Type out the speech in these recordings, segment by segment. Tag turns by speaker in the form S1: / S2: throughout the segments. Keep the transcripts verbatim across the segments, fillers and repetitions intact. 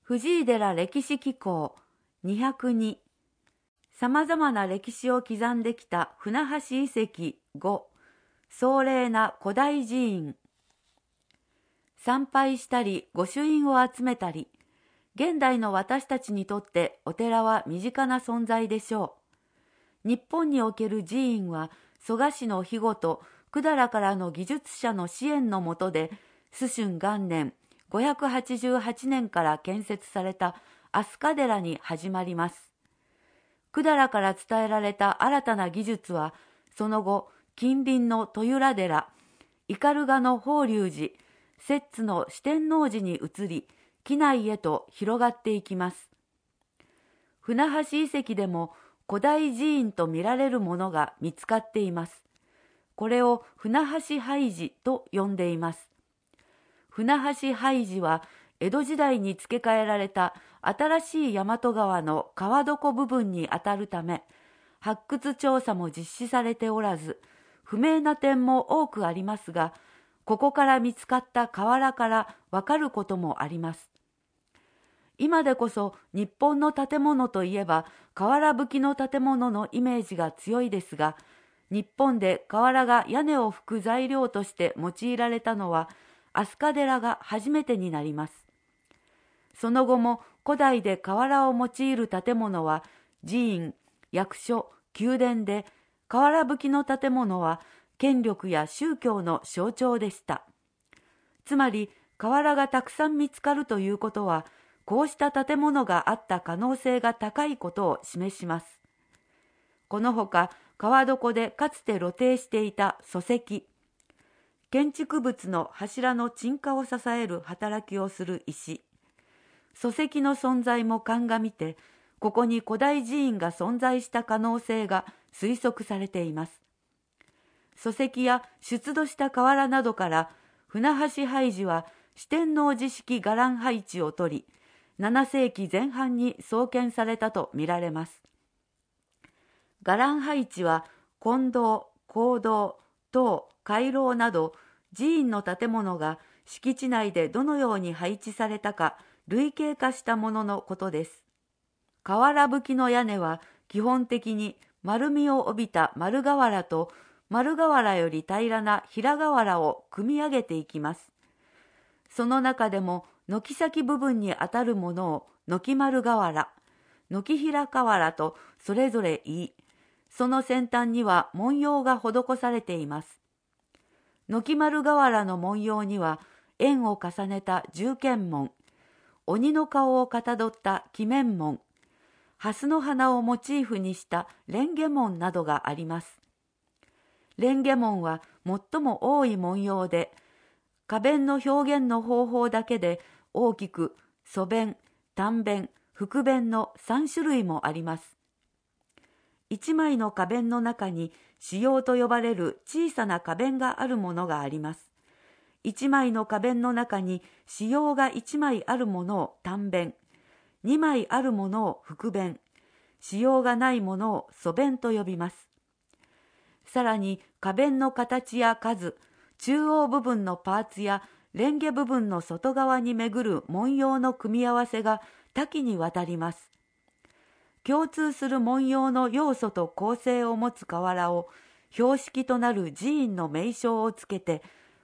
S1: 藤井寺歴史紀行にひゃくに、さまざまな歴史を刻んできた船橋遺跡ご、壮麗な古代寺院。参拝したり御朱印を集めたり、現代の私たちにとってお寺は身近な存在でしょう。日本における寺院は蘇我氏の庇護と百済からの技術者の支援の下で、崇春元年ごひゃくはちじゅうはちねんから建設された飛鳥寺に始まります。百済から伝えられた新たな技術は、その後、近隣の豊浦寺、斑鳩の法隆寺、摂津の四天王寺に移り、畿内へと広がっていきます。船橋遺跡でも古代寺院と見られるものが見つかっています。これを船橋拝寺と呼んでいます。船橋拝寺は江戸時代に付け替えられた新しい大和川の川床部分にあたるため、発掘調査も実施されておらず、不明な点も多くありますが、ここから見つかった瓦からわかることもあります。今でこそ日本の建物といえば瓦葺きの建物のイメージが強いですが、日本で瓦が屋根を葺く材料として用いられたのは飛鳥寺が初めてになります。その後も古代で瓦を用いる建物は寺院、役所、宮殿で、瓦葺きの建物は権力や宗教の象徴でした。つまり瓦がたくさん見つかるということは、こうした建物があった可能性が高いことを示します。このほか、川床でかつて露呈していた礎石、建築物の柱の沈下を支える働きをする石、礎石の存在も鑑みて、ここに古代寺院が存在した可能性が推測されています。礎石や出土した瓦などから、船橋拝寺は四天王寺式伽藍配置をとり、ななせいきぜん半に創建されたとみられます。伽藍配置は金堂、講堂、塔、回廊など寺院の建物が敷地内でどのように配置されたか類型化したもののことです。瓦葺きの屋根は基本的に丸みを帯びた丸瓦と丸瓦より平らな平瓦を組み上げていきます。その中でも軒先部分にあたるものを軒丸瓦、軒平瓦とそれぞれ言い、その先端には文様が施されています。軒丸瓦の文様には円を重ねた十間門、鬼の顔をかたどった鬼面門、蓮の花をモチーフにした蓮華門などがあります。蓮華門は最も多い文様で、花弁の表現の方法だけで大きく素弁、単弁、複弁のさん種類もあります。一枚の花弁の中に子葉と呼ばれる小さな花弁があるものがあります。一枚の花弁の中に子葉が一枚あるものを単弁、二枚あるものを複弁、子葉がないものを素弁と呼びます。さらに花弁の形や数、中央部分のパーツや蓮華部分の外側に巡る文様の組み合わせが多岐にわたります。共通する文様の要素と構成を持つ瓦を標識となる寺院の名称をつけて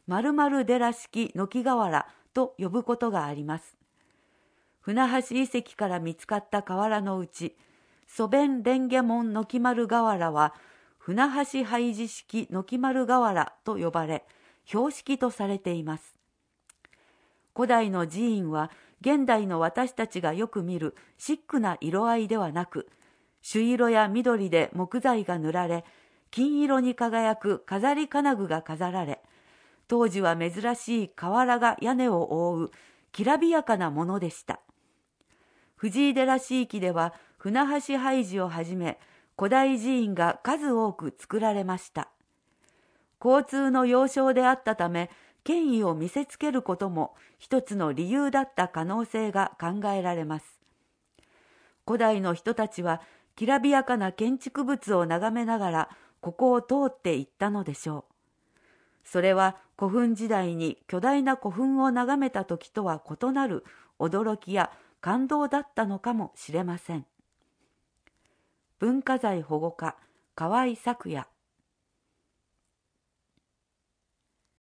S1: 〇〇寺式軒瓦と呼ぶことがあります。船橋遺跡から見つかった瓦のうち、素弁蓮華門軒丸瓦は船橋拝寺式軒丸瓦と呼ばれ、標識とされています。古代の寺院は現代の私たちがよく見るシックな色合いではなく、朱色や緑で木材が塗られ、金色に輝く飾り金具が飾られ、当時は珍しい瓦が屋根を覆うきらびやかなものでした。藤井寺地域では船橋拝寺をはじめ古代寺院が数多く作られました。交通の要衝であったため、権威を見せつけることも一つの理由だった可能性が考えられます。古代の人たちはきらびやかな建築物を眺めながらここを通っていったのでしょう。それは古墳時代に巨大な古墳を眺めた時とは異なる驚きや感動だったのかもしれません。文化財保護課河合作也。